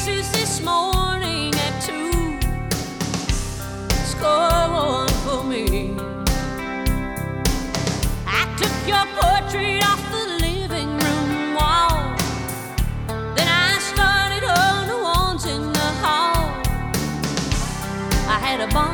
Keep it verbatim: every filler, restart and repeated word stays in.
faces this morning at two. Score one for me. I took your portrait off the living room wall. Then I started on the ones in the hall. I had a bomb